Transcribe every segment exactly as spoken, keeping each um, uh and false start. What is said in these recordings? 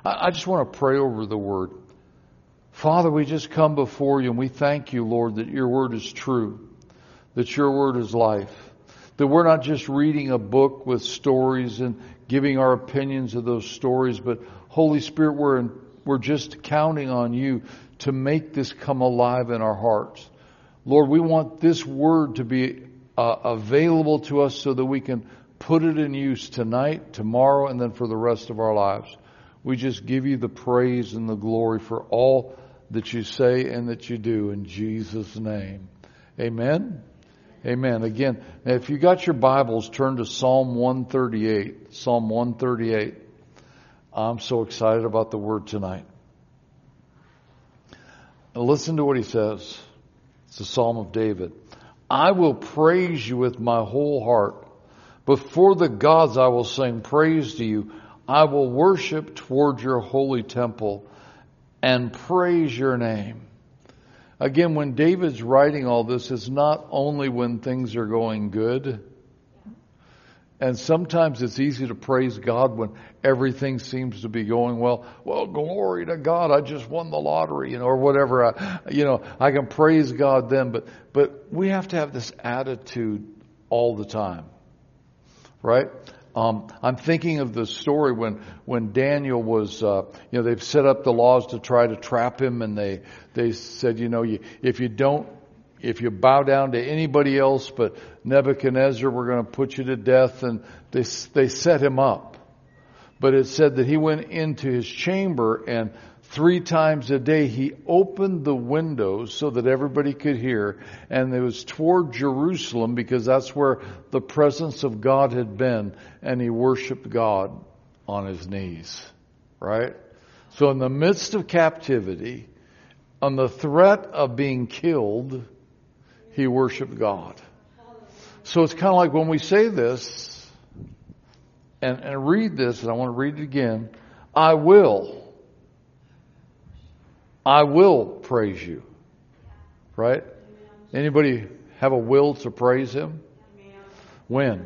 I, I just want to pray over the Word. Father, we just come before you and we thank you, Lord, that your Word is true, that your Word is life, that we're not just reading a book with stories and giving our opinions of those stories, but Holy Spirit, we're in, we're just counting on you to make this come alive in our hearts. Lord, we want this Word to be uh, available to us so that we can put it in use tonight, tomorrow, and then for the rest of our lives. We just give you the praise and the glory for all that you say and that you do in Jesus' name. Amen. Amen. Again, if you got your Bibles, turn to Psalm one thirty-eight. Psalm one thirty-eight. I'm so excited about the Word tonight. Now listen to what he says. It's a Psalm of David. I will praise you with my whole heart. Before the gods I will sing praise to you. I will worship toward your holy temple and praise your name. Again, when David's writing all this, it's not only when things are going good. And sometimes it's easy to praise God when everything seems to be going well. Well, glory to God, I just won the lottery, you know, or whatever. I, you know, I can praise God then, but but we have to have this attitude all the time, right? Um, I'm thinking of the story when when Daniel was, uh, you know, they've set up the laws to try to trap him, and they they said, you know, you, if you don't. If you bow down to anybody else but Nebuchadnezzar, we're going to put you to death. And they, they set him up. But it said that he went into his chamber and three times a day he opened the windows so that everybody could hear. And it was toward Jerusalem because that's where the presence of God had been. And he worshiped God on his knees. Right? So in the midst of captivity, on the threat of being killed, he worshiped God. So it's kind of like when we say this and, and read this, and I want to read it again. I will. I will praise you. Right? Anybody have a will to praise him? When?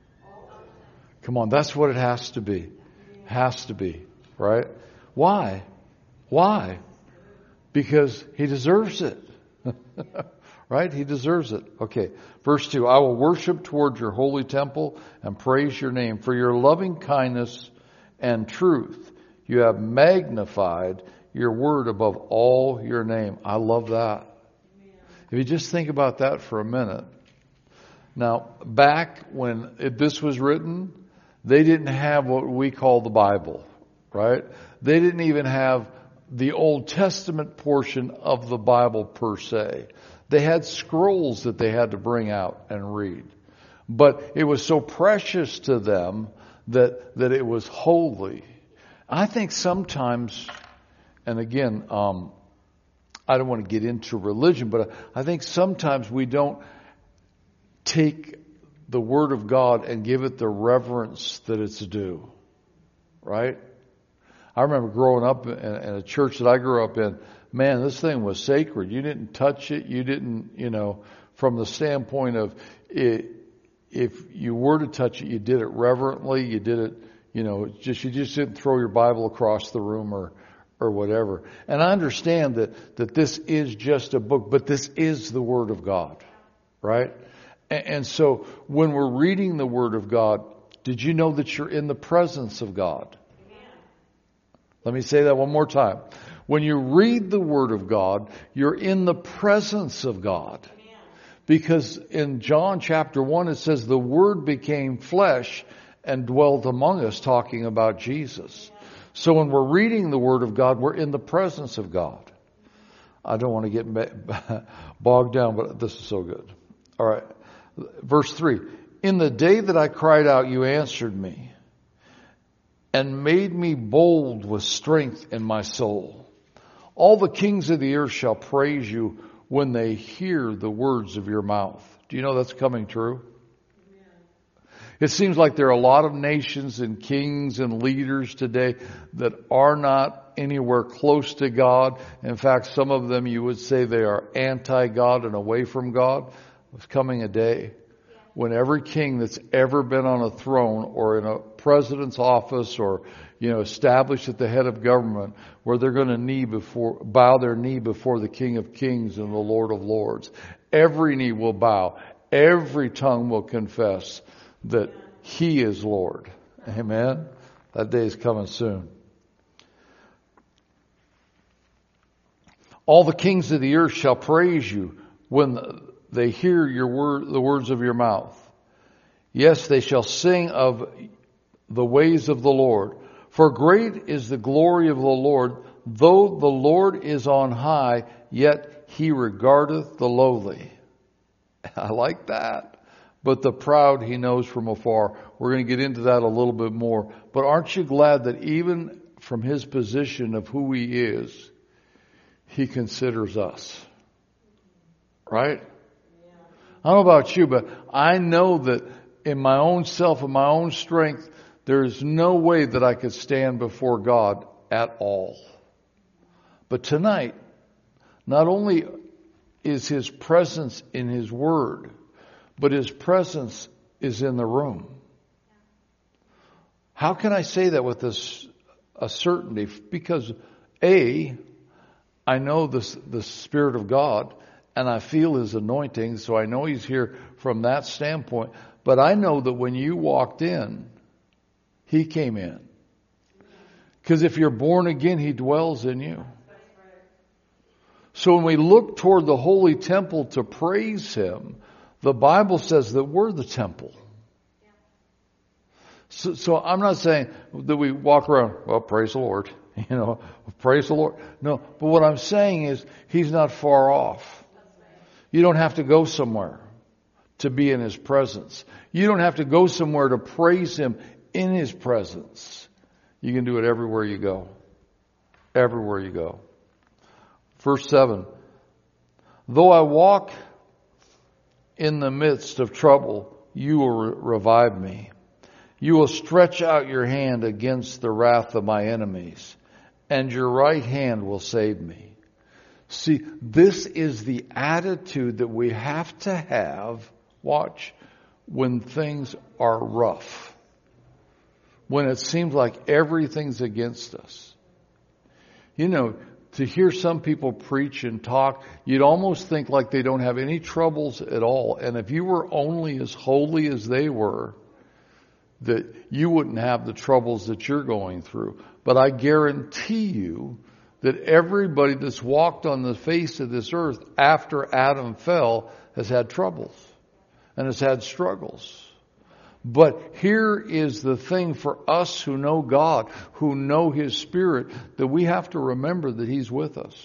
Come on, that's what it has to be. Has to be. Right? Why? Why? Because he deserves it. Right? He deserves it. Okay. Verse two. I will worship toward your holy temple and praise your name. For your loving kindness and truth, you have magnified your word above all your name. I love that. If you just think about that for a minute. Now, back when it, this was written, they didn't have what we call the Bible. Right? They didn't even have the Old Testament portion of the Bible per se. They had scrolls that they had to bring out and read. But it was so precious to them that, that it was holy. I think sometimes, and again, um, I don't want to get into religion, but I think sometimes we don't take the Word of God and give it the reverence that it's due. Right? I remember growing up in, in a church that I grew up in. Man, this thing was sacred. You didn't touch it. You didn't, you know, from the standpoint of it, if you were to touch it, you did it reverently. You did it, you know, just you just didn't throw your Bible across the room or or whatever. And I understand that that this is just a book, but this is the Word of God, right? And, and so when we're reading the Word of God, did you know that you're in the presence of God? Let me say that one more time. When you read the Word of God, you're in the presence of God. Because in John chapter one, it says the Word became flesh and dwelt among us, talking about Jesus. So when we're reading the Word of God, we're in the presence of God. I don't want to get bogged down, but this is so good. All right. Verse three. In the day that I cried out, you answered me and made me bold with strength in my soul. All the kings of the earth shall praise you when they hear the words of your mouth. Do you know that's coming true? Yeah. It seems like there are a lot of nations and kings and leaders today that are not anywhere close to God. In fact, some of them you would say they are anti-God and away from God. There's coming a day when every king that's ever been on a throne or in a president's office or, you know, established at the head of government where they're going to knee before, bow their knee before the King of Kings and the Lord of Lords. Every knee will bow. Every tongue will confess that He is Lord. Amen. That day is coming soon. All the kings of the earth shall praise you when they hear your word, the words of your mouth. Yes, they shall sing of the ways of the Lord. For great is the glory of the Lord. Though the Lord is on high, yet He regardeth the lowly. I like that. But the proud He knows from afar. We're going to get into that a little bit more. But aren't you glad that even from His position of who He is, He considers us? Right? I don't know about you, but I know that in my own self and my own strength, there is no way that I could stand before God at all. But tonight, not only is His presence in His Word, but His presence is in the room. How can I say that with this, a certainty? Because A, I know the, the Spirit of God, and I feel His anointing, so I know He's here from that standpoint. But I know that when you walked in, He came in. Because if you're born again, He dwells in you. So when we look toward the holy temple to praise Him, the Bible says that we're the temple. So, so I'm not saying that we walk around, well, praise the Lord. You know, praise the Lord. No, but what I'm saying is He's not far off. You don't have to go somewhere to be in His presence. You don't have to go somewhere to praise Him in His presence. You can do it everywhere you go. Everywhere you go. Verse seven. Though I walk in the midst of trouble, you will re- revive me. You will stretch out your hand against the wrath of my enemies, and your right hand will save me. See, this is the attitude that we have to have, watch, when things are rough. When it seems like everything's against us. You know, to hear some people preach and talk, you'd almost think like they don't have any troubles at all. And if you were only as holy as they were, that you wouldn't have the troubles that you're going through. But I guarantee you that everybody that's walked on the face of this earth after Adam fell has had troubles and has had struggles. But here is the thing for us who know God, who know His Spirit, that we have to remember that He's with us.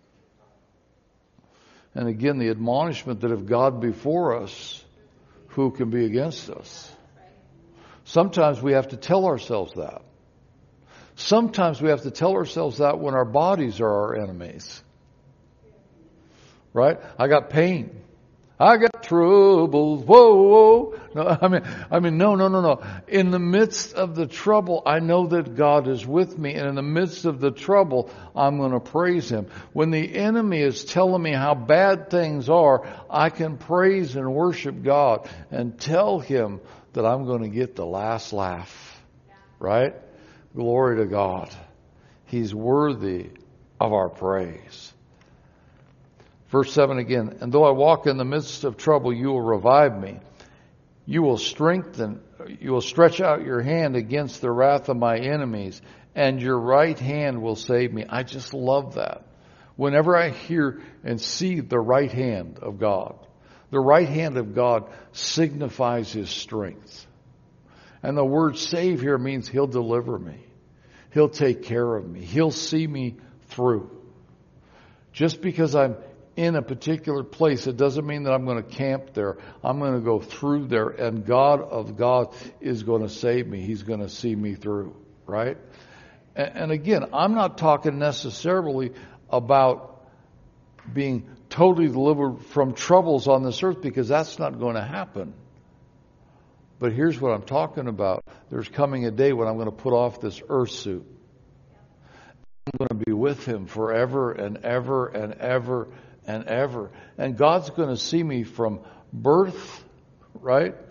And again, the admonishment that if God be for us, who can be against us? Sometimes we have to tell ourselves that. Sometimes we have to tell ourselves that when our bodies are our enemies. Right? I got pain. I got troubles. Whoa, whoa. No, I mean, I mean, no, no, no, no. In the midst of the trouble, I know that God is with me. And in the midst of the trouble, I'm going to praise Him. When the enemy is telling me how bad things are, I can praise and worship God and tell Him that I'm going to get the last laugh. Right? Glory to God. He's worthy of our praise. Verse seven again. And though I walk in the midst of trouble, you will revive me. You will strengthen, you will stretch out your hand against the wrath of my enemies, and your right hand will save me. I just love that. Whenever I hear and see the right hand of God, the right hand of God signifies His strength. And the word save here means He'll deliver me. He'll take care of me. He'll see me through. Just because I'm in a particular place, it doesn't mean that I'm going to camp there. I'm going to go through there, and God of God is going to save me. He's going to see me through, right? And, and again, I'm not talking necessarily about being totally delivered from troubles on this earth, because that's not going to happen. But here's what I'm talking about. There's coming a day when I'm going to put off this earth suit. I'm going to be with Him forever and ever and ever and ever. And God's going to see me from birth, right,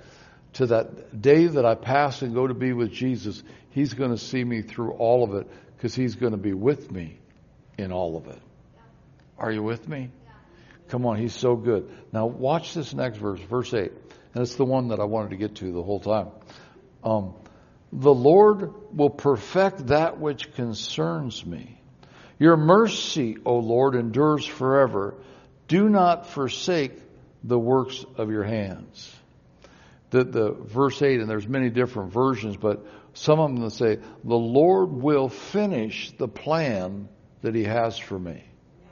to that day that I pass and go to be with Jesus, He's going to see me through all of it because He's going to be with me in all of it. Are you with me? Come on, He's so good. Now watch this next verse, verse eight. And it's the one that I wanted to get to the whole time. Um, the Lord will perfect that which concerns me. Your mercy, O Lord, endures forever. Do not forsake the works of your hands. The, the verse eight, and there's many different versions, but some of them say, the Lord will finish the plan that He has for me.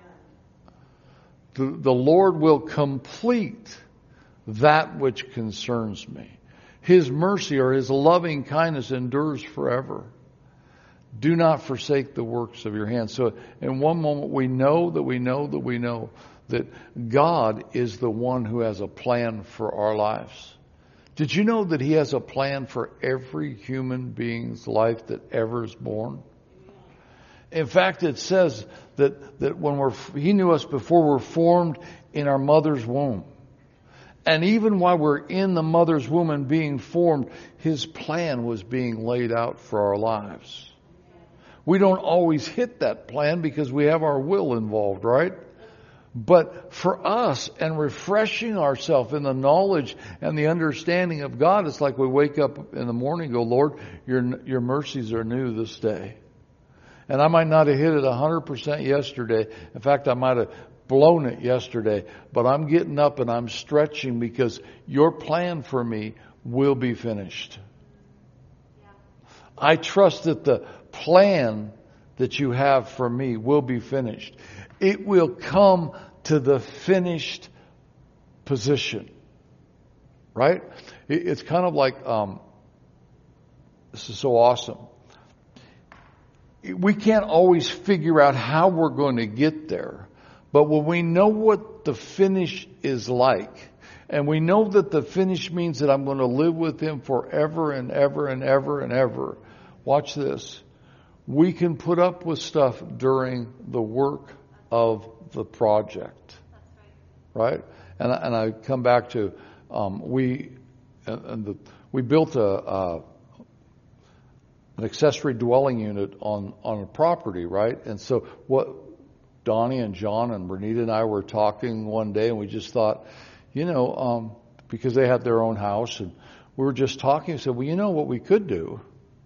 The, the Lord will complete that which concerns me. His mercy or His loving kindness endures forever. Do not forsake the works of your hands. So in one moment we know that we know that we know that God is the one who has a plan for our lives. Did you know that He has a plan for every human being's life that ever is born? In fact, it says that, that when we're, He knew us before we're formed in our mother's womb. And even while we're in the mother's womb and being formed, His plan was being laid out for our lives. We don't always hit that plan because we have our will involved, right? But for us, and refreshing ourselves in the knowledge and the understanding of God, it's like we wake up in the morning and go, Lord, your, your mercies are new this day. And I might not have hit it one hundred percent yesterday. In fact, I might have blown it yesterday. But I'm getting up and I'm stretching because your plan for me will be finished. Yeah. I trust that the plan that you have for me will be finished. It will come to the finished position. Right? It's kind of like, um, this is so awesome. We can't always figure out how we're going to get there. But when we know what the finish is like, and we know that the finish means that I'm going to live with Him forever and ever and ever and ever, watch this. We can put up with stuff during the work of the project. Right? And, and I come back to, um, we, and the, we built a, a an accessory dwelling unit on, on a property, right? And so what Donnie and John and Bernita and I were talking one day, and we just thought, you know, um, because they had their own house, and we were just talking, and said, well, you know what we could do?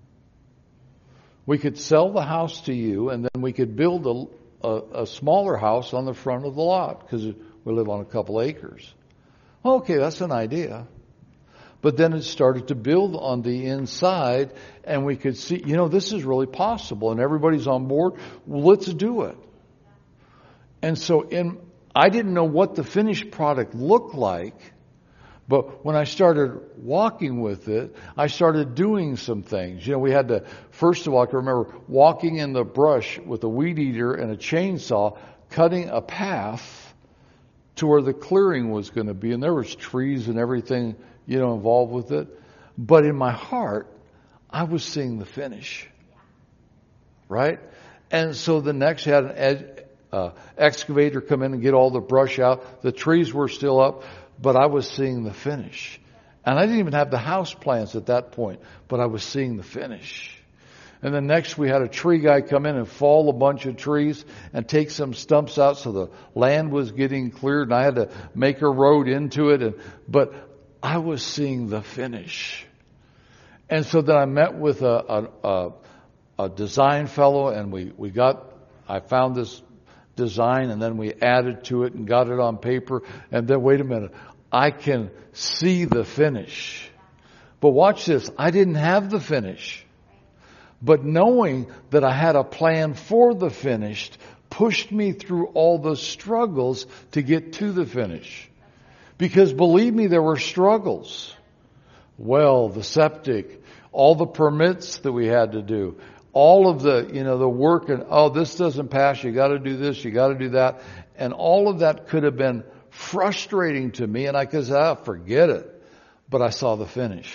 We could sell the house to you, and then we could build a, a, a smaller house on the front of the lot, because we live on a couple acres. Okay, that's an idea. But then it started to build on the inside, and we could see, you know, this is really possible, and everybody's on board. Well, let's do it. And so in, I didn't know what the finished product looked like, but when I started walking with it, I started doing some things. You know, we had to, first of all, I can remember walking in the brush with a weed eater and a chainsaw, cutting a path to where the clearing was going to be, and there was trees and everything, you know, involved with it. But in my heart, I was seeing the finish. Right? And so the next had an ed, uh, excavator come in and get all the brush out. The trees were still up, but I was seeing the finish. And I didn't even have the house plans at that point, but I was seeing the finish. And then next we had a tree guy come in and fall a bunch of trees and take some stumps out, so the land was getting cleared, and I had to make a road into it. And, but I was seeing the finish. And so then I met with a, a, a, a design fellow, and we, we got, I found this design, and then we added to it and got it on paper. And then, wait a minute, I can see the finish. But watch this, I didn't have the finish. But knowing that I had a plan for the finished pushed me through all the struggles to get to the finish. Because believe me, there were struggles. Well, the septic, all the permits that we had to do, all of the, you know, the work, and, oh, this doesn't pass, you got to do this, you got to do that. And all of that could have been frustrating to me, and I could say, ah, forget it. But I saw the finish.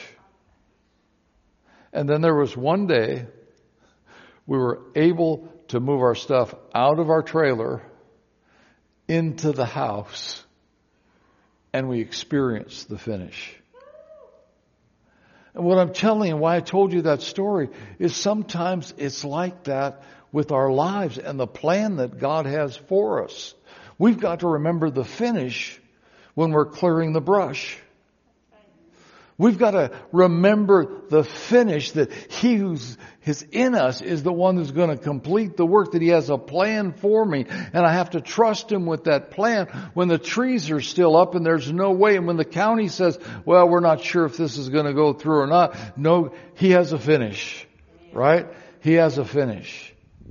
And then there was one day we were able to move our stuff out of our trailer into the house, and we experienced the finish. And what I'm telling you, why I told you that story, is sometimes it's like that with our lives and the plan that God has for us. We've got to remember the finish when we're clearing the brush. We've got to remember the finish, that He who's is in us is the one who's going to complete the work, that He has a plan for me. And I have to trust Him with that plan when the trees are still up and there's no way. And when the county says, well, we're not sure if this is going to go through or not. No, He has a finish, right? He has a finish.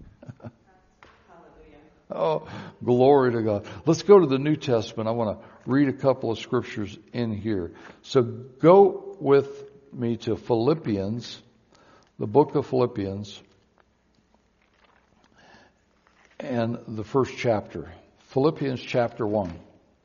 Oh, glory to God. Let's go to the New Testament. I want to read a couple of scriptures in here. So go with me to Philippians, the book of Philippians, and the first chapter. Philippians chapter one.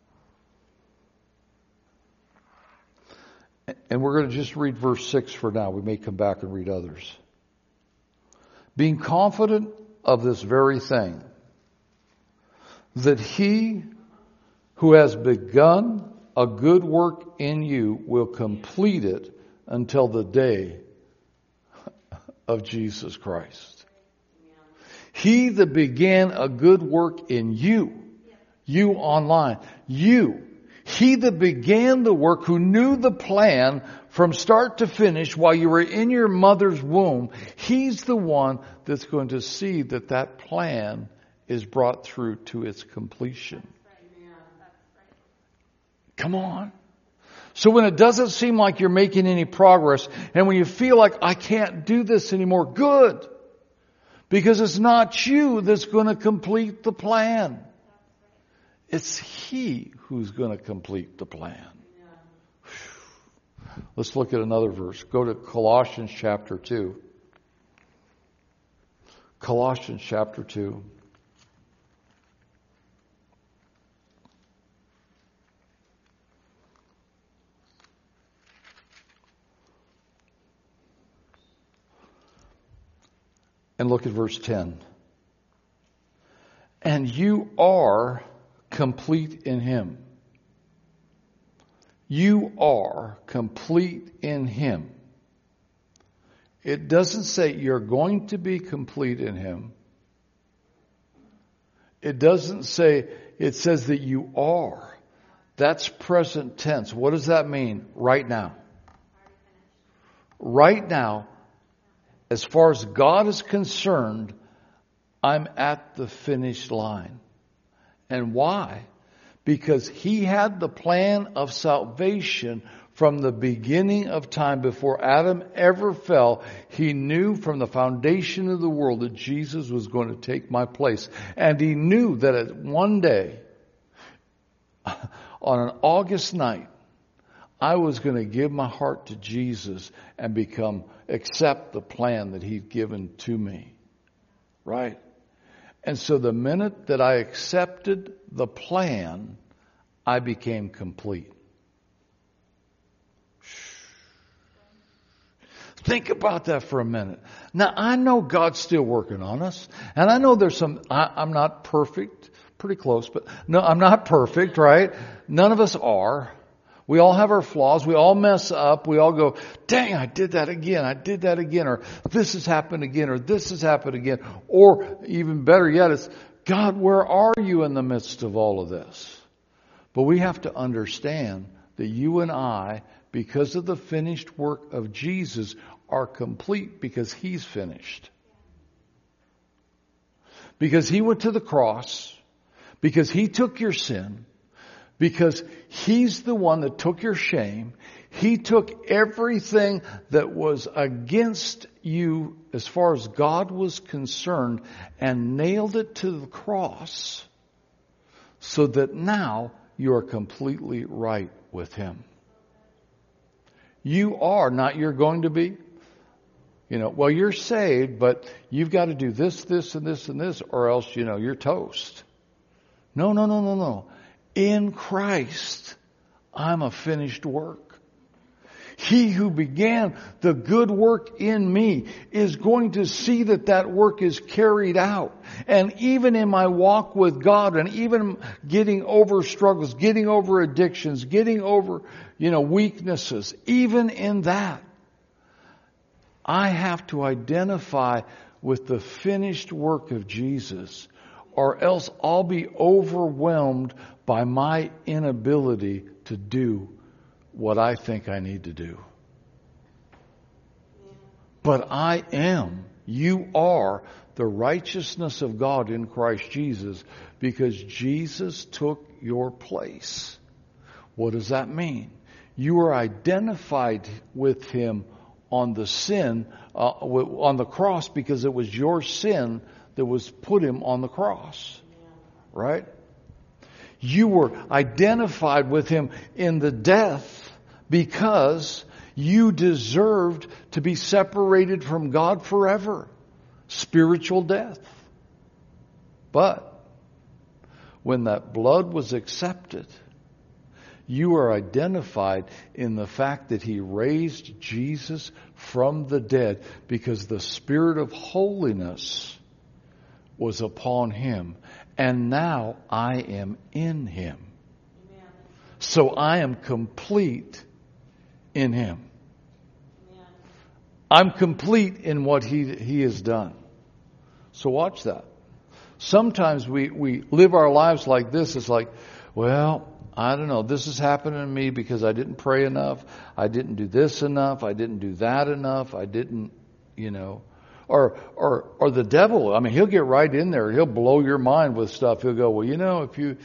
And we're going to just read verse six for now. We may come back and read others. Being confident of this very thing, that He who has begun a good work in you will complete it until the day of Jesus Christ. He that began a good work in you, you online, you, He that began the work, who knew the plan from start to finish while you were in your mother's womb, He's the one that's going to see that that plan is brought through to its completion. Come on. So when it doesn't seem like you're making any progress, and when you feel like I can't do this anymore, good. Because it's not you that's going to complete the plan. It's He who's going to complete the plan. Let's look at another verse. Go to Colossians chapter two. Colossians chapter two. And look at verse ten. And you are complete in Him. You are complete in Him. It doesn't say you're going to be complete in Him. It doesn't say, it says that you are. That's present tense. What does that mean? Right now. Right now. As far as God is concerned, I'm at the finish line. And why? Because He had the plan of salvation from the beginning of time. Before Adam ever fell, He knew from the foundation of the world that Jesus was going to take my place. And He knew that at one day, on an August night, I was going to give my heart to Jesus and become, accept the plan that He'd given to me. Right? And so the minute that I accepted the plan, I became complete. Think about that for a minute. Now, I know God's still working on us. And I know there's some, I, I'm not perfect, pretty close, but no, I'm not perfect, right? None of us are. We all have our flaws. We all mess up. We all go, dang, I did that again. I did that again. Or this has happened again. Or this has happened again. Or even better yet, it's, God, where are you in the midst of all of this? But we have to understand that you and I, because of the finished work of Jesus, are complete because He's finished. Because He went to the cross. Because He took your sin. Because He's the one that took your shame. He took everything that was against you as far as God was concerned and nailed it to the cross so that now you are completely right with Him. You are, not you're going to be. You know, well, you're saved, but you've got to do this, this, and this, and this, or else, you know, you're toast. No, no, no, no, no. In Christ, I'm a finished work. He who began the good work in me is going to see that that work is carried out. And even in my walk with God, and even getting over struggles, getting over addictions, getting over, you know, weaknesses, even in that, I have to identify with the finished work of Jesus, or else I'll be overwhelmed by my inability to do what I think I need to do. But I am, you are, the righteousness of God in Christ Jesus, because Jesus took your place. What does that mean? You are identified with Him on the sin, uh, on the cross, because it was your sin that was put Him on the cross. Right? You were identified with Him in the death because you deserved to be separated from God forever. Spiritual death. But when that blood was accepted, you are identified in the fact that He raised Jesus from the dead, because the Spirit of holiness was upon Him. And now I am in Him. Amen. So I am complete in Him. Amen. I'm complete in what He, he has done. So watch that. Sometimes we, we live our lives like this. It's like, well, I don't know, this is happening to me because I didn't pray enough. I didn't do this enough. I didn't do that enough. I didn't, you know. Or, or, or the devil, I mean, he'll get right in there. He'll blow your mind with stuff. He'll go, well, you know, if you,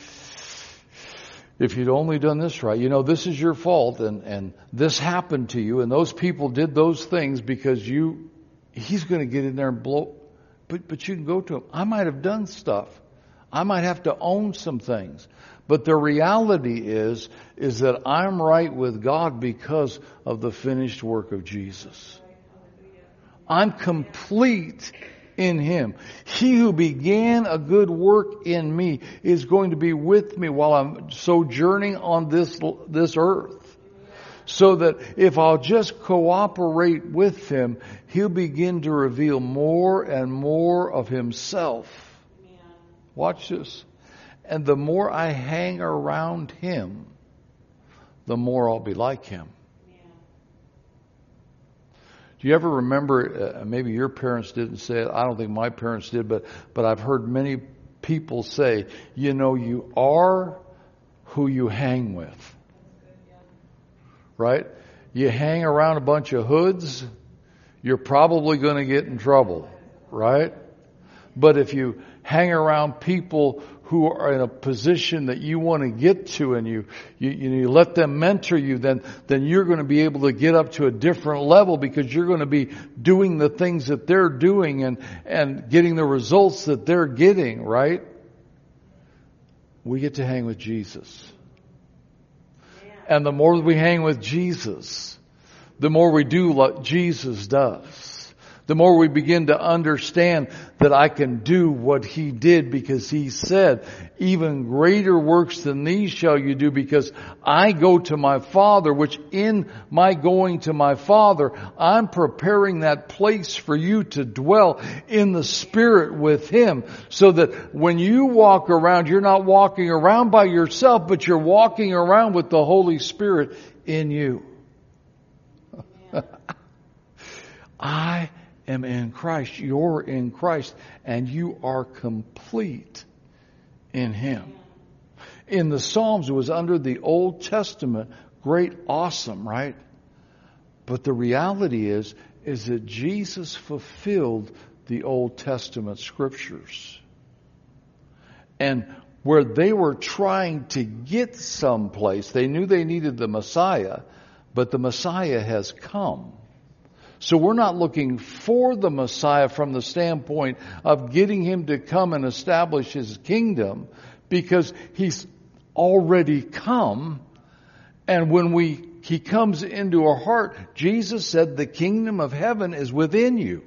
if you'd only done this right, you know, this is your fault, and, and this happened to you, and those people did those things because you, he's going to get in there and blow. But, but you can go to him. I might have done stuff. I might have to own some things. But the reality is, is that I'm right with God because of the finished work of Jesus. I'm complete in Him. He who began a good work in me is going to be with me while I'm sojourning on this, this earth. So that if I'll just cooperate with Him, He'll begin to reveal more and more of Himself. Watch this. And the more I hang around Him, the more I'll be like Him. Do you ever remember, uh, maybe your parents didn't say it, I don't think my parents did, but, but I've heard many people say, you know, you are who you hang with. Right? You hang around a bunch of hoods, you're probably going to get in trouble. Right? But if you hang around people who are in a position that you want to get to, and you, you, you let them mentor you, then, then you're going to be able to get up to a different level, because you're going to be doing the things that they're doing and, and getting the results that they're getting, right? We get to hang with Jesus. And the more we hang with Jesus, the more we do what Jesus does. The more we begin to understand that I can do what He did, because He said, even greater works than these shall you do, because I go to my Father, which in my going to my Father, I'm preparing that place for you to dwell in the Spirit with Him, so that when you walk around, you're not walking around by yourself, but you're walking around with the Holy Spirit in you. I am in Christ, you're in Christ, and you are complete in Him. In the Psalms, it was under the Old Testament, great, awesome, right? But the reality is, is that Jesus fulfilled the Old Testament scriptures. And where they were trying to get someplace, they knew they needed the Messiah, but the Messiah has come. So we're not looking for the Messiah from the standpoint of getting Him to come and establish His kingdom, because He's already come. And when we He comes into our heart, Jesus said the kingdom of heaven is within you.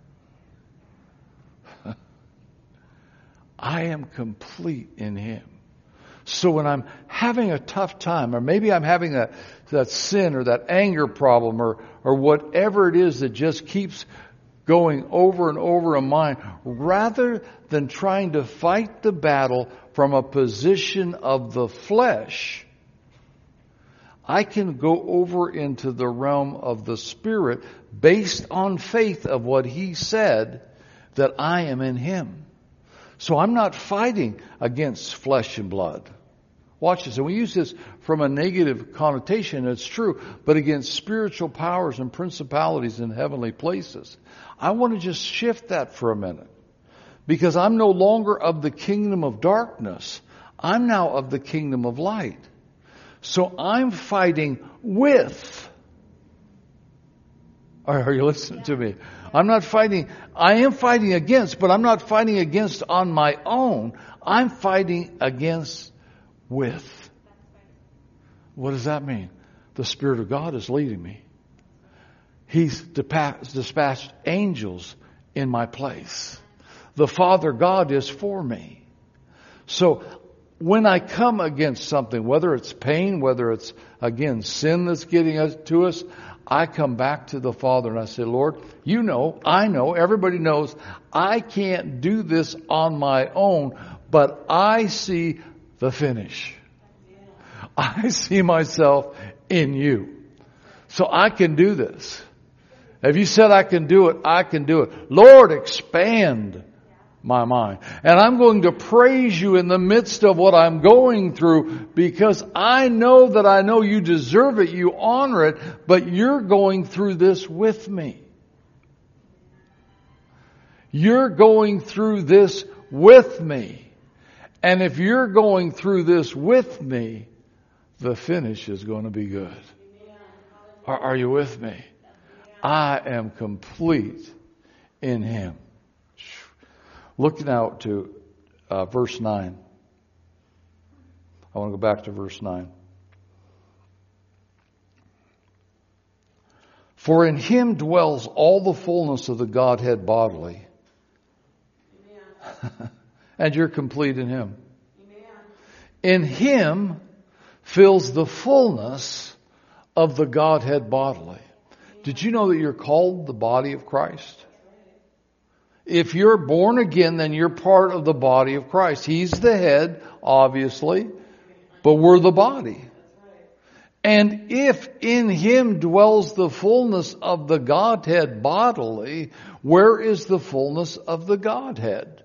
I am complete in Him. So when I'm having a tough time, or maybe I'm having a, that sin or that anger problem, or, or whatever it is that just keeps going over and over in mind, rather than trying to fight the battle from a position of the flesh, I can go over into the realm of the Spirit based on faith of what He said, that I am in Him. So I'm not fighting against flesh and blood. Watch this. And we use this from a negative connotation. It's true. But against spiritual powers and principalities in heavenly places. I want to just shift that for a minute. Because I'm no longer of the kingdom of darkness. I'm now of the kingdom of light. So I'm fighting with. Are you listening to me? I'm not fighting. I am fighting against, but I'm not fighting against on my own. I'm fighting against with. What does that mean? The Spirit of God is leading me. He's dispatched angels in my place. The Father God is for me. So when I come against something, whether it's pain, whether it's, again, sin that's getting us to us, I come back to the Father and I say, Lord, you know, I know, everybody knows, I can't do this on my own, but I see the finish. I see myself in you. So I can do this. If you said I can do it, I can do it. Lord, expand my mind. And I'm going to praise you in the midst of what I'm going through, because I know that I know you deserve it, you honor it, but you're going through this with me. You're going through this with me. And if you're going through this with me, the finish is going to be good. Are, are you with me? I am complete in Him. Look now to uh, verse nine. I want to go back to verse nine. For in Him dwells all the fullness of the Godhead bodily. And you're complete in Him. Amen. In Him fills the fullness of the Godhead bodily. Did you know that you're called the body of Christ? If you're born again, then you're part of the body of Christ. He's the head, obviously, but we're the body. And if in Him dwells the fullness of the Godhead bodily, where is the fullness of the Godhead?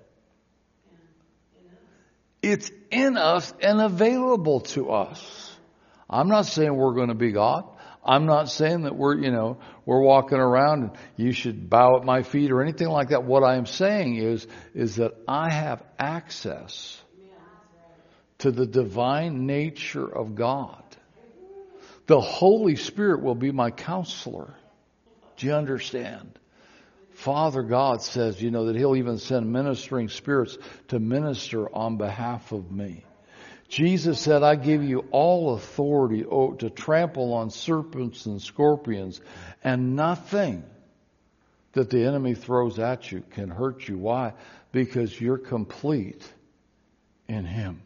It's in us and available to us. I'm not saying we're going to be God. I'm not saying that we're, you know, we're walking around and you should bow at my feet or anything like that. What I am saying is, is that I have access to the divine nature of God. The Holy Spirit will be my counselor. Do you understand? Father God says, you know, that He'll even send ministering spirits to minister on behalf of me. Jesus said, I give you all authority to trample on serpents and scorpions, and nothing that the enemy throws at you can hurt you. Why? Because you're complete in Him.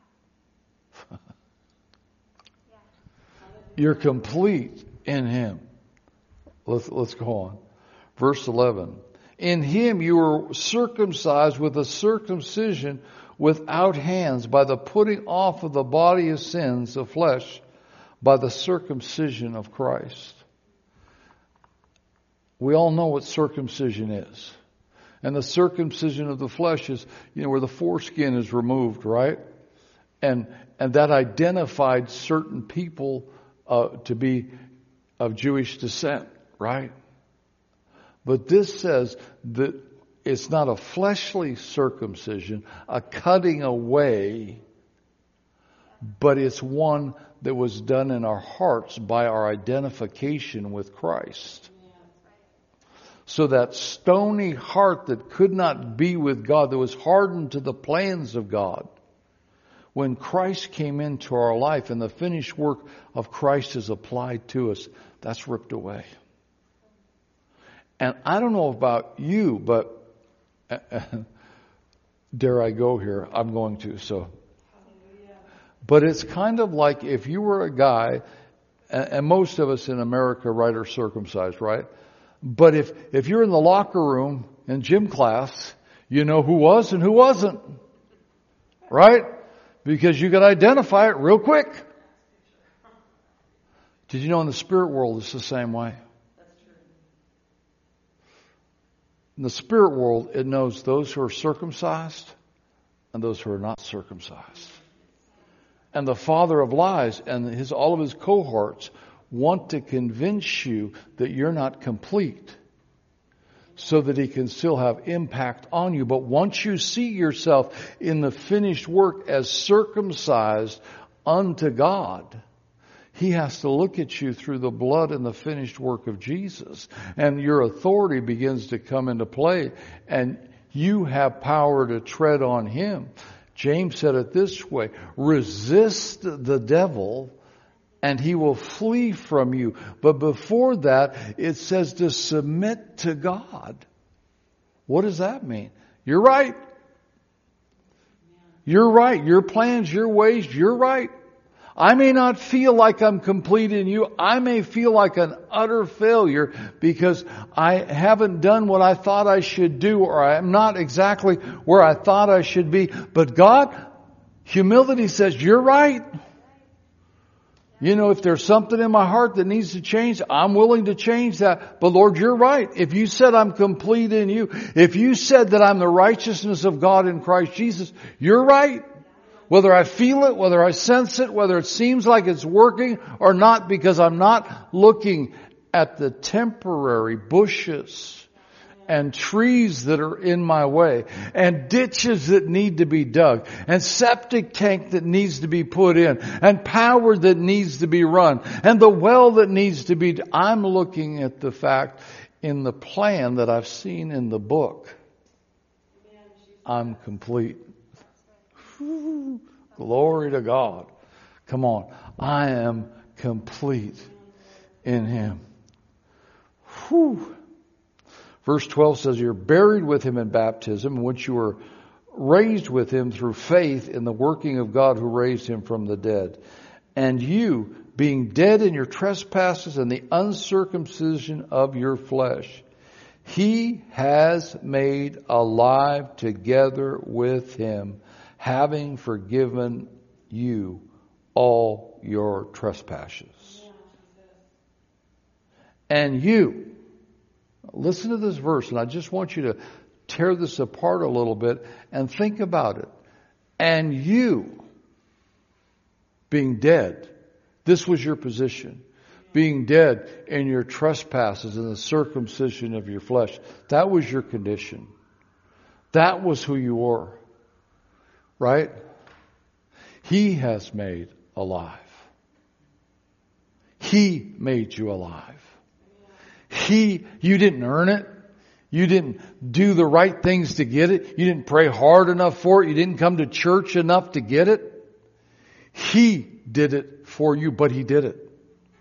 You're complete in Him. Let's, let's go on. Verse eleven. In Him you were circumcised with a circumcision without hands, by the putting off of the body of sins of flesh, by the circumcision of Christ. We all know what circumcision is. And the circumcision of the flesh is, you know, where the foreskin is removed, right? And and that identified certain people uh, to be of Jewish descent, right? But this says that it's not a fleshly circumcision, a cutting away, but it's one that was done in our hearts by our identification with Christ. So that stony heart that could not be with God, that was hardened to the plans of God, when Christ came into our life and the finished work of Christ is applied to us, that's ripped away. And I don't know about you, but dare I go here? I'm going to, so. But it's kind of like if you were a guy, and most of us in America, right, are circumcised, right? But if, if you're in the locker room in gym class, you know who was and who wasn't, right? Because you can identify it real quick. Did you know in the spirit world it's the same way? That's true. In the spirit world, it knows those who are circumcised and those who are not circumcised. And the father of lies and his all of his cohorts want to convince you that you're not complete so that he can still have impact on you. But once you see yourself in the finished work as circumcised unto God, he has to look at you through the blood and the finished work of Jesus. And your authority begins to come into play. And you have power to tread on him. James said it this way: resist the devil and he will flee from you. But before that, it says to submit to God. What does that mean? You're right. You're right. Your plans, your ways, you're right. I may not feel like I'm complete in you. I may feel like an utter failure because I haven't done what I thought I should do, or I'm not exactly where I thought I should be. But God, humility says, you're right. You know, if there's something in my heart that needs to change, I'm willing to change that. But Lord, you're right. If you said I'm complete in you, if you said that I'm the righteousness of God in Christ Jesus, you're right. Whether I feel it, whether I sense it, whether it seems like it's working or not, because I'm not looking at the temporary bushes and trees that are in my way, and ditches that need to be dug, and septic tank that needs to be put in, and power that needs to be run, and the well that needs to be. I'm looking at the fact in the plan that I've seen in the book. I'm complete. Whew. Glory to God. Come on. I am complete in him. Whew. Verse twelve says, you're buried with him in baptism, in which you were raised with him through faith in the working of God who raised him from the dead. And you, being dead in your trespasses and the uncircumcision of your flesh, he has made alive together with him, having forgiven you all your trespasses. And you, listen to this verse, and I just want you to tear this apart a little bit and think about it. And you, being dead, this was your position. Being dead in your trespasses and the circumcision of your flesh. That was your condition. That was who you were. Right? He has made alive. He made you alive. He, you didn't earn it. You didn't do the right things to get it. You didn't pray hard enough for it. You didn't come to church enough to get it. He did it for you, but he did it.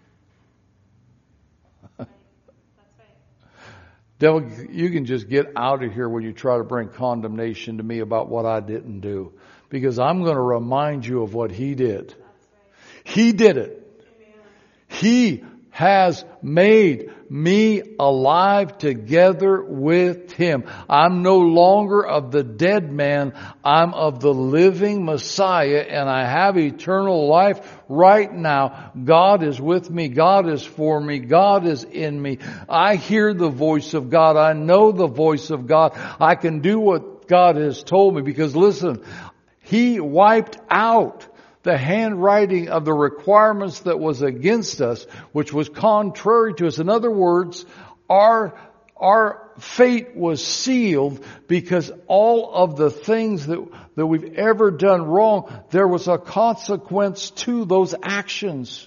That's right. Devil, you can just get out of here when you try to bring condemnation to me about what I didn't do. Because I'm going to remind you of what he did. That's right. He did it. Amen. He has made me alive together with him. I'm no longer of the dead man. I'm of the living Messiah, and I have eternal life right now. God is with me. God is for me. God is in me. I hear the voice of God. I know the voice of God. I can do what God has told me, because listen, he wiped out the handwriting of the requirements that was against us, which was contrary to us. In other words, our, our fate was sealed because all of the things that, that we've ever done wrong, there was a consequence to those actions.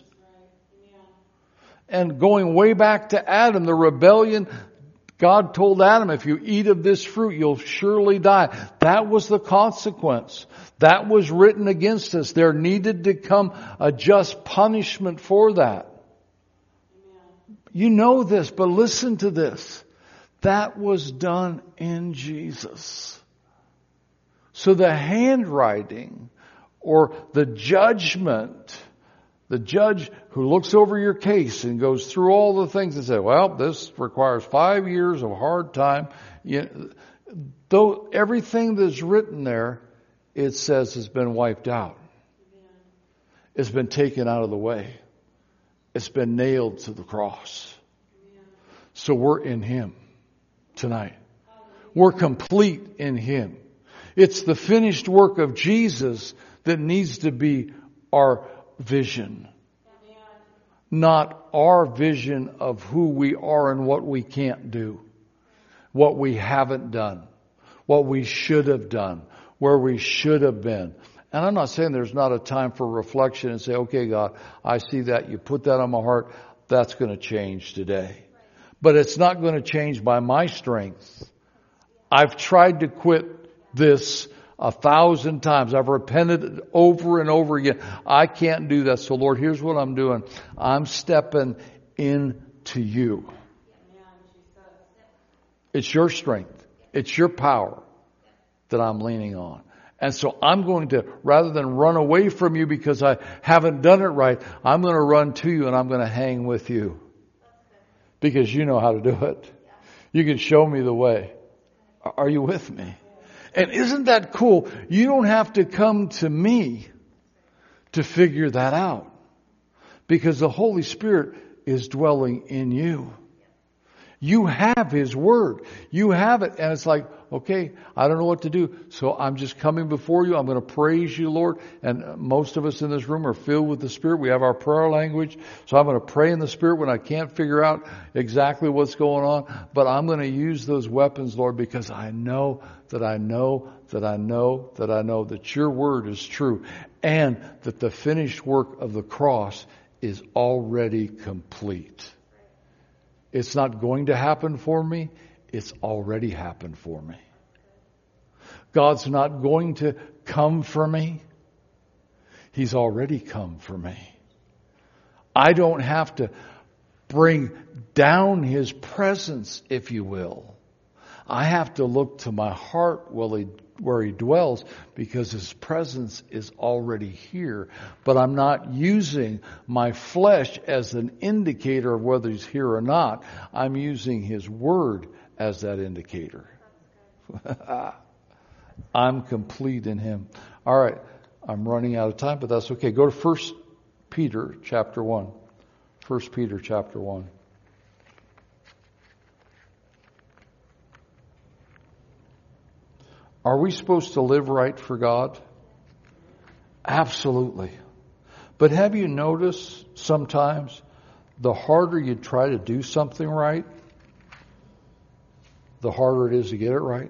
And going way back to Adam, the rebellion, God told Adam, if you eat of this fruit, you'll surely die. That was the consequence. That was written against us. There needed to come a just punishment for that. Amen. You know this, but listen to this. That was done in Jesus. So the handwriting or the judgment, the judge who looks over your case and goes through all the things and says, well, this requires five years of hard time. You know, though everything that's written there, it says has been wiped out. It's been taken out of the way. It's been nailed to the cross. So we're in Him tonight. We're complete in Him. It's the finished work of Jesus that needs to be our vision. Not our vision of who we are and what we can't do. What we haven't done. What we should have done. Where we should have been. And I'm not saying there's not a time for reflection and say, okay, God, I see that. You put that on my heart. That's going to change today. But it's not going to change by my strength. I've tried to quit this a thousand times. I've repented over and over again. I can't do that. So Lord, here's what I'm doing. I'm stepping into you. It's your strength. It's your power that I'm leaning on. And so I'm going to, rather than run away from you because I haven't done it right, I'm going to run to you and I'm going to hang with you. Because you know how to do it. You can show me the way. Are you with me? And isn't that cool? You don't have to come to me to figure that out. Because the Holy Spirit is dwelling in you. You have His Word. You have it. And it's like, okay, I don't know what to do. So I'm just coming before you. I'm going to praise you, Lord. And most of us in this room are filled with the Spirit. We have our prayer language. So I'm going to pray in the Spirit when I can't figure out exactly what's going on. But I'm going to use those weapons, Lord, because I know that I know that I know that I know that your Word is true. And that the finished work of the cross is already complete. It's not going to happen for me. It's already happened for me. God's not going to come for me. He's already come for me. I don't have to bring down His presence, if you will. I have to look to my heart where He, where he dwells because His presence is already here. But I'm not using my flesh as an indicator of whether He's here or not. I'm using His Word as that indicator. I'm complete in Him. All right. I'm running out of time, but that's okay. Go to First Peter chapter one. First Peter chapter one. Are we supposed to live right for God? Absolutely. But have you noticed sometimes the harder you try to do something right, the harder it is to get it right?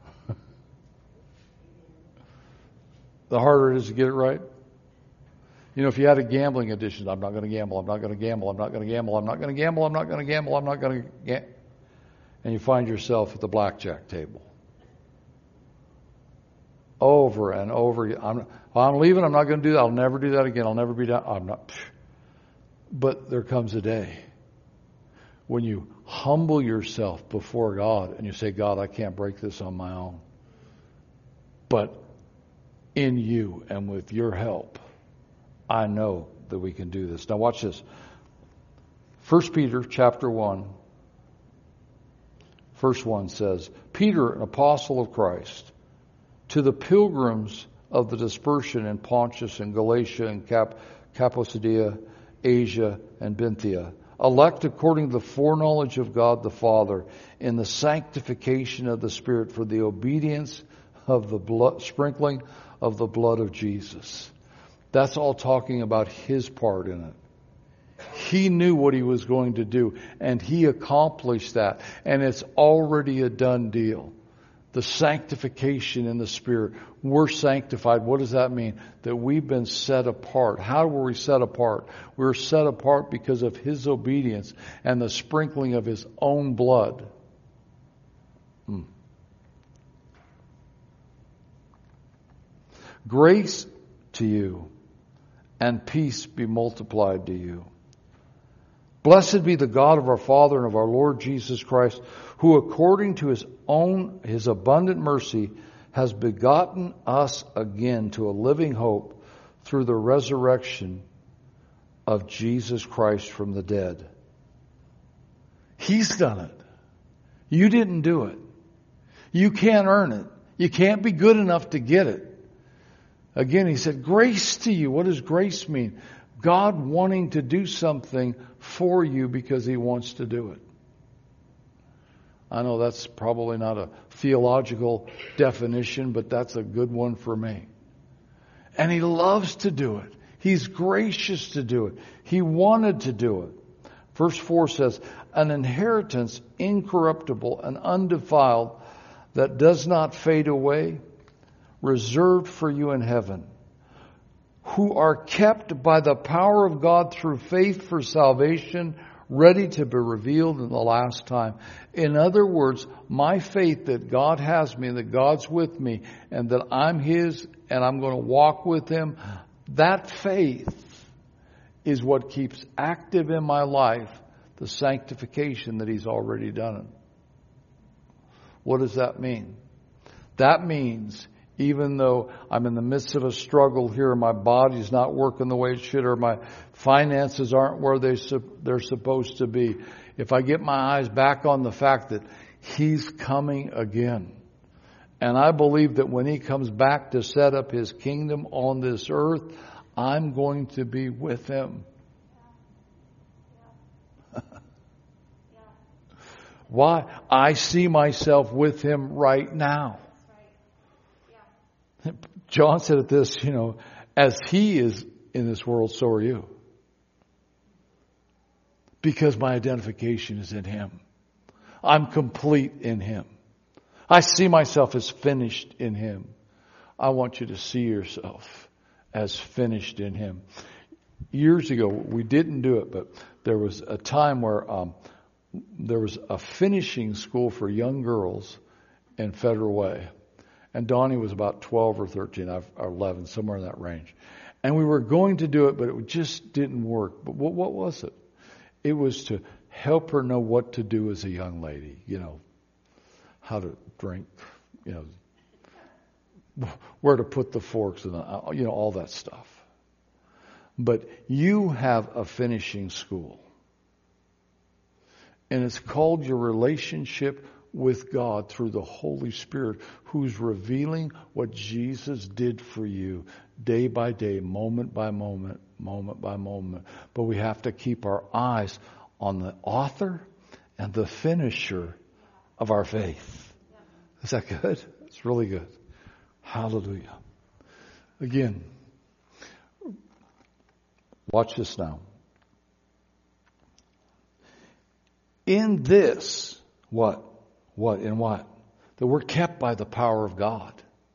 The harder it is to get it right. You know, if you had a gambling addiction, I'm not going to gamble, I'm not going to gamble, I'm not going to gamble, I'm not going to gamble, I'm not going to gamble, I'm not going to gamble. And you find yourself at the blackjack table. Over and over. I'm, well, I'm leaving, I'm not going to do that. I'll never do that again. I'll never be done. I'm not. But there comes a day when you humble yourself before God and you say, God, I can't break this on my own. But in you and with your help, I know that we can do this. Now watch this. First Peter chapter one, verse one says, Peter, an apostle of Christ, to the pilgrims of the dispersion in Pontus and Galatia and Cap- Cappadocia, Asia and Bithynia, elect according to the foreknowledge of God the Father in the sanctification of the Spirit for the obedience of the blood, sprinkling of the blood of Jesus. That's all talking about His part in it. He knew what He was going to do, and He accomplished that, and it's already a done deal. The sanctification in the Spirit. We're sanctified. What does that mean? That we've been set apart. How were we set apart? We were set apart because of His obedience and the sprinkling of His own blood. Hmm. Grace to you and peace be multiplied to you. Blessed be the God of our Father and of our Lord Jesus Christ, who according to His own, His abundant mercy, has begotten us again to a living hope through the resurrection of Jesus Christ from the dead. He's done it. You didn't do it. You can't earn it. You can't be good enough to get it. Again, He said, grace to you. What does grace mean? God wanting to do something for you because He wants to do it. I know that's probably not a theological definition, but that's a good one for me. And He loves to do it. He's gracious to do it. He wanted to do it. Verse four says, an inheritance incorruptible and undefiled that does not fade away, reserved for you in heaven, who are kept by the power of God through faith for salvation, ready to be revealed in the last time. In other words, my faith that God has me, that God's with me, and that I'm His and I'm going to walk with Him, that faith is what keeps active in my life the sanctification that He's already done. What does that mean? That means even though I'm in the midst of a struggle here, my body's not working the way it should, or my finances aren't where they, they're supposed to be, if I get my eyes back on the fact that He's coming again, and I believe that when He comes back to set up His kingdom on this earth, I'm going to be with Him. Why? I see myself with Him right now. John said it this, you know, as He is in this world, so are you. Because my identification is in Him. I'm complete in Him. I see myself as finished in Him. I want you to see yourself as finished in Him. Years ago, we didn't do it, but there was a time where um, there was a finishing school for young girls in Federal Way. And Donnie was about twelve or thirteen, or eleven, somewhere in that range. And we were going to do it, but it just didn't work. But what, what was it? It was to help her know what to do as a young lady. You know, how to drink, you know, where to put the forks, and the, you know, all that stuff. But you have a finishing school. And it's called your relationship with God through the Holy Spirit, who's revealing what Jesus did for you day by day, moment by moment, moment by moment. But we have to keep our eyes on the author and the finisher of our faith. Is that good? It's really good. Hallelujah. Again, watch this now. In this, what? What? In what? That we're kept by the power of God.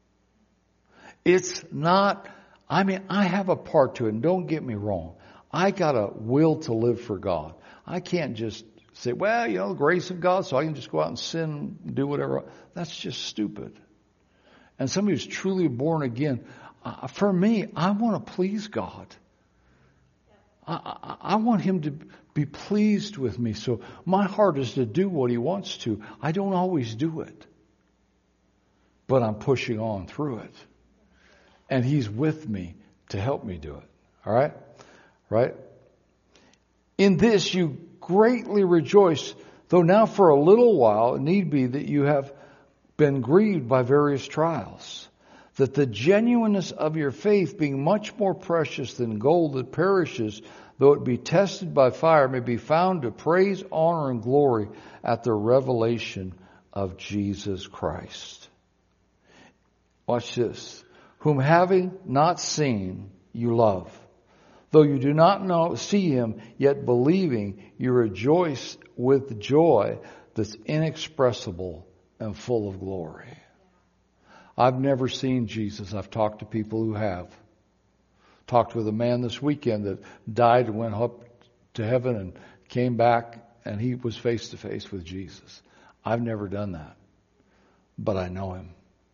It's not, I mean, I have a part to it, and don't get me wrong. I got a will to live for God. I can't just say, well, you know, the grace of God, so I can just go out and sin and do whatever. That's just stupid. And somebody who's truly born again, uh, for me, I want to please God. I, I, I want Him to be pleased with me. So my heart is to do what He wants to. I don't always do it. But I'm pushing on through it. And He's with me to help me do it. All right? Right? In this you greatly rejoice, though now for a little while it need be that you have been grieved by various trials, that the genuineness of your faith, being much more precious than gold that perishes, though it be tested by fire, may be found to praise, honor, and glory at the revelation of Jesus Christ. Watch this. Whom having not seen, you love. Though you do not know, see Him, yet believing, you rejoice with joy that's inexpressible and full of glory. I've never seen Jesus. I've talked to people who have. Talked with a man this weekend that died and went up to heaven and came back, and he was face to face with Jesus. I've never done that, but I know Him.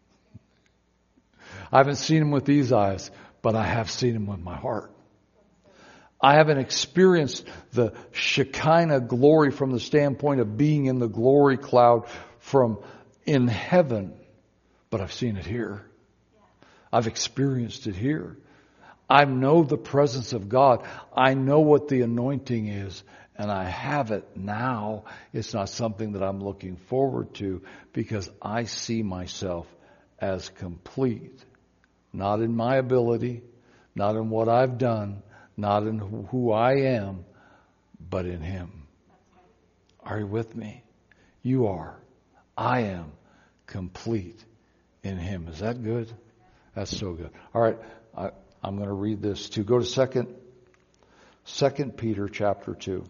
I haven't seen Him with these eyes, but I have seen Him with my heart. I haven't experienced the Shekinah glory from the standpoint of being in the glory cloud from in heaven, but I've seen it here. I've experienced it here. I know the presence of God. I know what the anointing is, and I have it now. It's not something that I'm looking forward to, because I see myself as complete. Not in my ability, not in what I've done, Not in who I am, but in Him. Are you with me? You are. I am complete in Him. Is that good? That's so good. All right, I, I'm going to read this too. Go to second, Second Peter chapter two.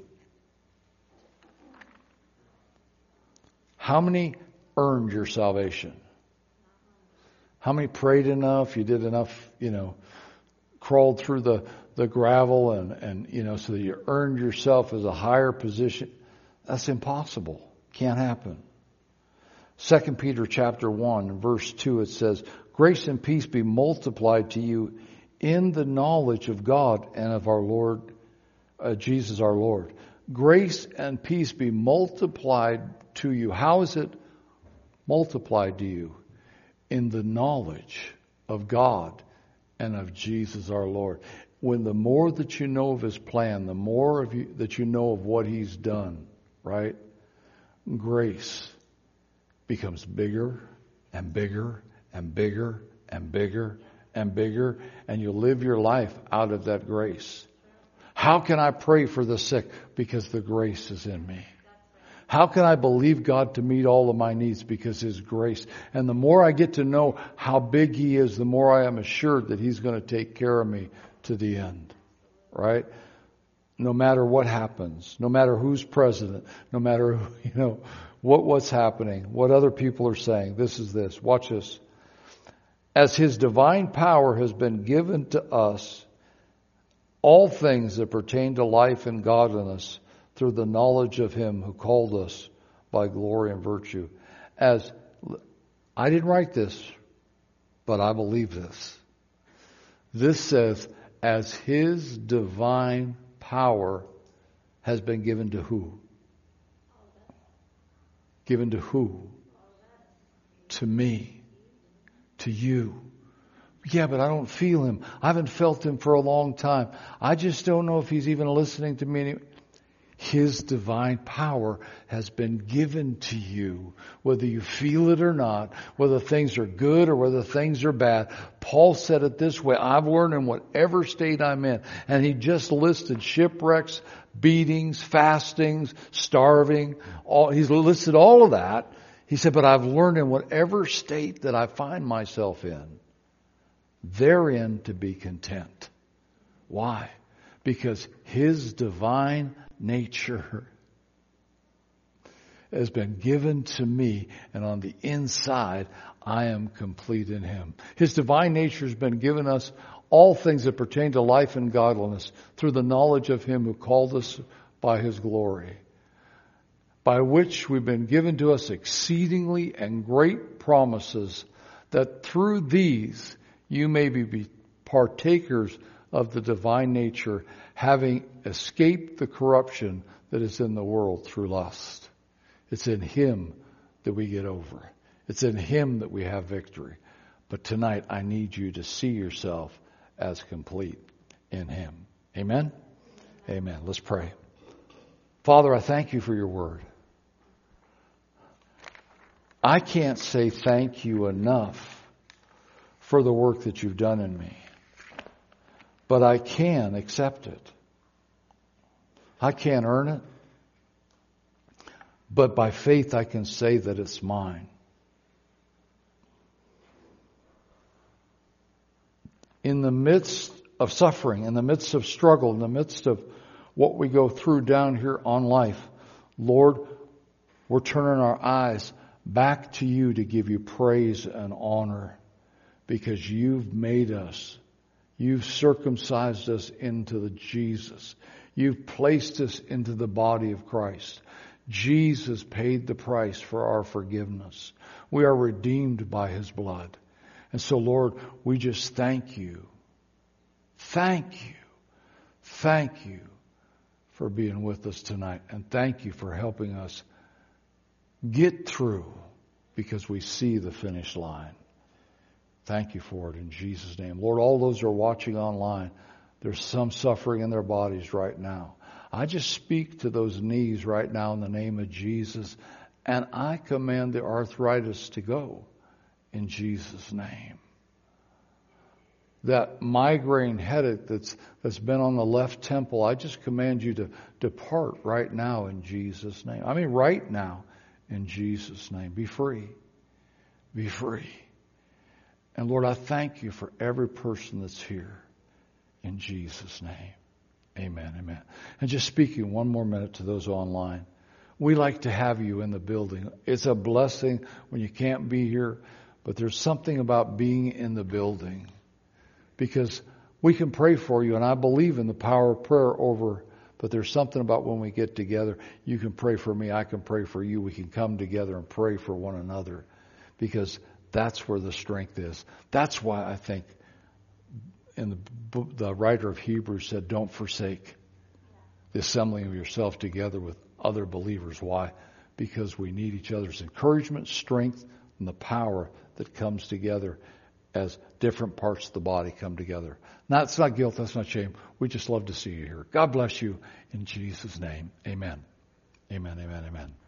How many earned your salvation? How many prayed enough? You did enough, you know, crawled through the, the gravel and, and, you know, so that you earned yourself as a higher position. That's impossible. Can't happen. Second Peter chapter one, verse two, it says, grace and peace be multiplied to you in the knowledge of God and of our Lord, uh, Jesus our Lord. Grace and peace be multiplied to you. How is it multiplied to you? In the knowledge of God and of Jesus our Lord. When the more that you know of His plan, the more of you, that you know of what He's done, right? Grace becomes bigger and bigger and bigger and bigger and bigger, and you live your life out of that grace. How can I pray for the sick? Because the grace is in me. How can I believe God to meet all of my needs? Because His grace. And the more I get to know how big He is, the more I am assured that He's going to take care of me to the end. Right? No matter what happens, no matter who's president, no matter, you know, what, what's happening, what other people are saying. This is this. Watch this. As His divine power has been given to us, all things that pertain to life and godliness, through the knowledge of Him who called us by glory and virtue. As I didn't write this, but I believe this. This says, as His divine power has been given to who? Given to who? To me. To you. Yeah, but I don't feel Him. I haven't felt Him for a long time. I just don't know if He's even listening to me. His divine power has been given to you, whether you feel it or not, whether things are good or whether things are bad. Paul said it this way, I've learned in whatever state I'm in. And he just listed shipwrecks, beatings, fastings, starving. All, he's listed all of that. He said, but I've learned in whatever state that I find myself in, therein to be content. Why? Because His divine nature has been given to me, and on the inside I am complete in Him. His divine nature has been given us all things that pertain to life and godliness through the knowledge of Him who called us by His glory, by which we've been given to us exceedingly and great promises, that through these you may be partakers of the divine nature, having escaped the corruption that is in the world through lust. It's in Him that we get over. It's in Him that we have victory. But tonight I need you to see yourself as complete in Him. Amen? Amen. Let's pray. Father, I thank You for Your word. I can't say thank You enough for the work that You've done in me. But I can accept it. I can't earn it. But by faith I can say that it's mine. In the midst of suffering, in the midst of struggle, in the midst of what we go through down here on life, Lord, we're turning our eyes back to You to give You praise and honor, because You've made us. You've circumcised us into the Jesus. You've placed us into the body of Christ. Jesus paid the price for our forgiveness. We are redeemed by His blood. And so, Lord, we just thank You. Thank You. Thank You for being with us tonight. And thank You for helping us get through, because we see the finish line. Thank You for it in Jesus' name. Lord, all those who are watching online, there's some suffering in their bodies right now. I just speak to those knees right now in the name of Jesus, and I command the arthritis to go in Jesus' name. that migraine headache that's that's been on the left temple, I just command you to depart right now in Jesus' name. I mean, right now in Jesus' name. Be free. Be free. And Lord, I thank you for every person that's here in Jesus' name. Amen, amen. And just speaking one more minute to those online. We like to have you in the building. It's a blessing when you can't be here, but there's something about being in the building. Because we can pray for you, and I believe in the power of prayer over, but there's something about when we get together. You can pray for me, I can pray for you. We can come together and pray for one another. Because that's where the strength is. That's why I think in the, the writer of Hebrews said, don't forsake the assembling of yourself together with other believers. Why? Because we need each other's encouragement, strength, and the power that comes together as different parts of the body come together. Now, it's not guilt, that's not shame. We just love to see you here. God bless you in Jesus' name. Amen. Amen, amen, amen.